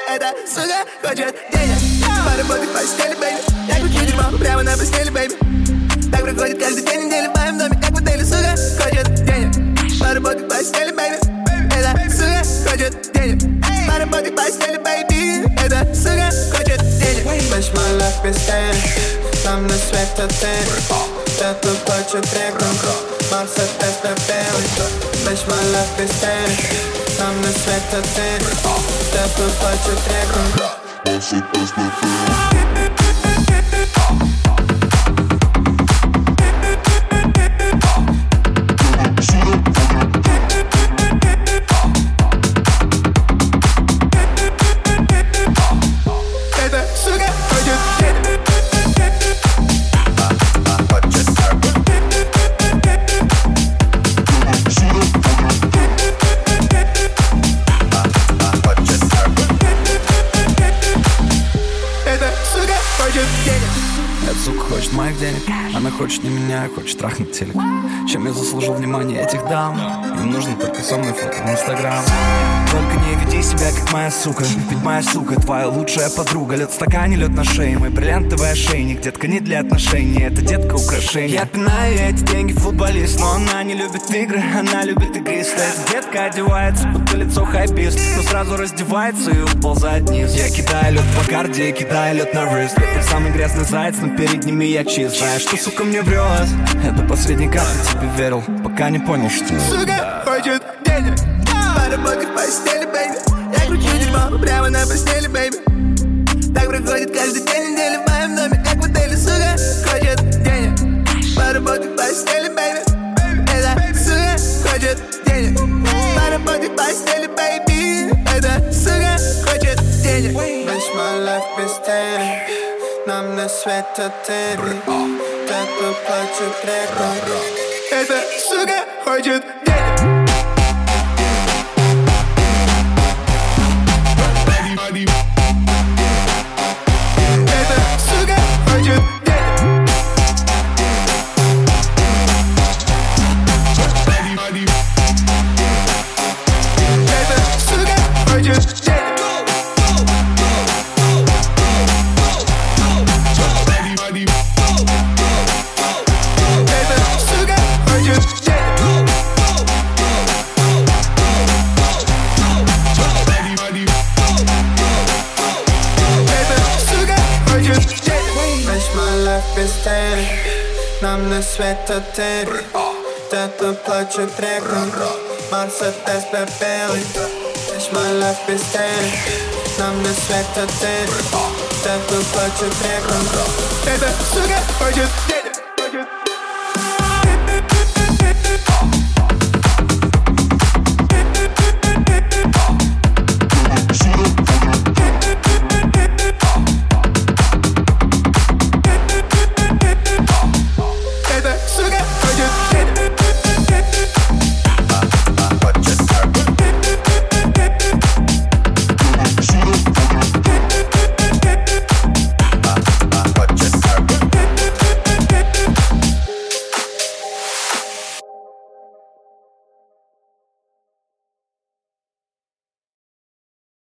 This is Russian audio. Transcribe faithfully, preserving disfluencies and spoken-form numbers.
Эта сука хочет денег. Поработай в постели, бэйби. Я кручу дерьмо прямо на постели, бэйби. Так проходит каждый день недели в моем доме, как в отеле. Сука хочет денег. Поработай в постели, бэйби. Эта сука хочет денег. Поработай в постели, бэйби. Эта сука хочет денег. Весь мой лайф без денег. Нам на свет отель. Тепло хочет реком. Мерседес белый. Весь мой лайф без денег. Нам на свет отель. Тепло хочет реком. Мерседес белый. Эта сука хочет моих денег. Она хочет не меня, хочет трахнуть телек. Чем я заслужил внимание этих дам? Им нужно только со мной фото в Инстаграм. Только не веди себя как моя сука. Ведь моя сука твоя лучшая подруга. Лед в стакане, лед на шее. Мой бриллиантовый ошейник. Детка не для отношений, это детка украшение. Я пинаю эти деньги футболист. Но она не любит игры, она любит игристы. Эта детка одевается, будто лицо хайпист. Но сразу раздевается и уползает вниз. Я кидаю лед по карде, кидаю лед на рыст. Это самый грязный заяц, но перед ними я чист. Знаешь, что сука мне врет? Это последний капли тебе верил, пока не понял, что сука хочет денег. Поработай в постели, бэйби. Я кручу дерьмо прямо на постели, бэйби. Так проходит каждый день недели в моем доме, как в отеле. Сука хочет денег. Поработай в постели, бэйби. Эта сука хочет денег. Поработай в постели, бэйби. Эта сука хочет денег. Весь мой лайф без денег. Нам на свет отель. Тепло плачет река. Эта сука хочет денег. Без денег, нам на свет отель. Тепло плачет река. Мерседес белый. Весь мой лайф без денег. Нам на свет отель. Тепло плачет река. Эта сука хочет денег.